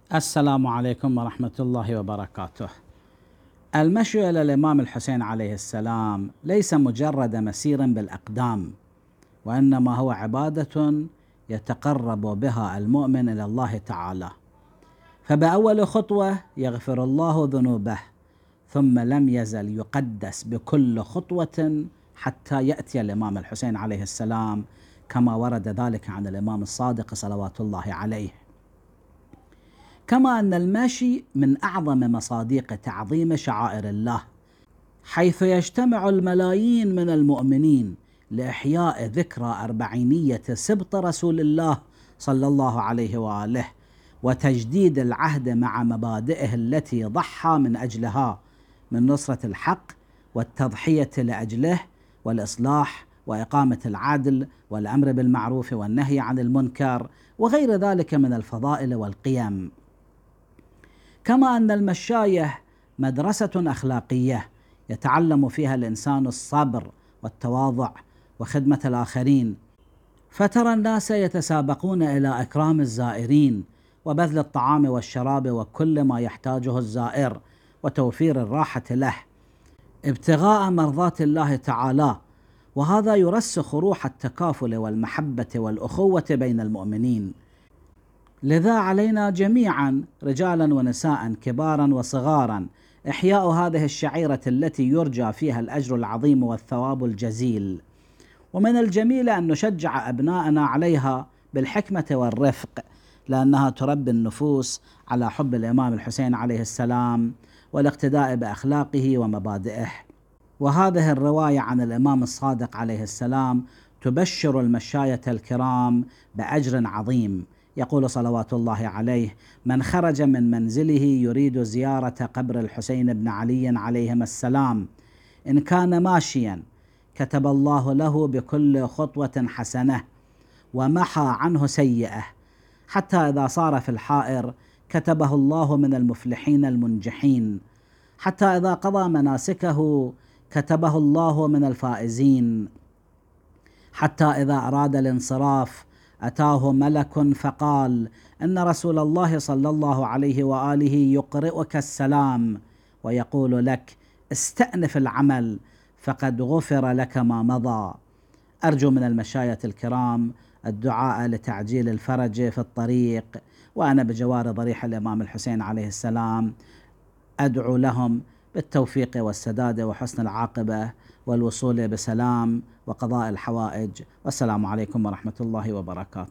السلام عليكم ورحمة الله وبركاته. المشي إلى الإمام الحسين عليه السلام ليس مجرد مسير بالأقدام، وإنما هو عبادة يتقرب بها المؤمن إلى الله تعالى. فبأول خطوة يغفر الله ذنوبه، ثم لم يزل يقدس بكل خطوة حتى يأتي الإمام الحسين عليه السلام، كما ورد ذلك عن الإمام الصادق صلوات الله عليه. كما أن المشي من أعظم مصادق تعظيم شعائر الله، حيث يجتمع الملايين من المؤمنين لإحياء ذكرى أربعينية سبط رسول الله صلى الله عليه وآله، وتجديد العهد مع مبادئه التي ضحى من أجلها من نصرة الحق والتضحية لأجله، والإصلاح وإقامة العدل والأمر بالمعروف والنهي عن المنكر وغير ذلك من الفضائل والقيم. كما أن المشاية مدرسة أخلاقية يتعلم فيها الإنسان الصبر والتواضع وخدمة الآخرين، فترى الناس يتسابقون إلى إكرام الزائرين وبذل الطعام والشراب وكل ما يحتاجه الزائر وتوفير الراحة له ابتغاء مرضات الله تعالى، وهذا يرسخ روح التكافل والمحبة والأخوة بين المؤمنين. لذا علينا جميعا رجالا ونساء كبارا وصغارا إحياء هذه الشعيرة التي يرجى فيها الأجر العظيم والثواب الجزيل، ومن الجميل أن نشجع أبناءنا عليها بالحكمة والرفق، لأنها تربي النفوس على حب الإمام الحسين عليه السلام والاقتداء بأخلاقه ومبادئه. وهذه الرواية عن الإمام الصادق عليه السلام تبشر المشاية الكرام بأجر عظيم. يقول صلوات الله عليه: من خرج من منزله يريد زيارة قبر الحسين بن علي عليهما السلام، إن كان ماشيا كتب الله له بكل خطوة حسنة ومحى عنه سيئة، حتى إذا صار في الحائر كتبه الله من المفلحين المنجحين، حتى إذا قضى مناسكه كتبه الله من الفائزين، حتى إذا أراد الانصراف أتاه ملك فقال: إن رسول الله صلى الله عليه وآله يقرئك السلام ويقول لك: استأنف العمل فقد غفر لك ما مضى. أرجو من المشاية الكرام الدعاء لتعجيل الفرج في الطريق، وأنا بجوار ضريح الإمام الحسين عليه السلام أدعو لهم بالتوفيق والسداد وحسن العاقبة والوصول بسلام وقضاء الحوائج. والسلام عليكم ورحمة الله وبركاته.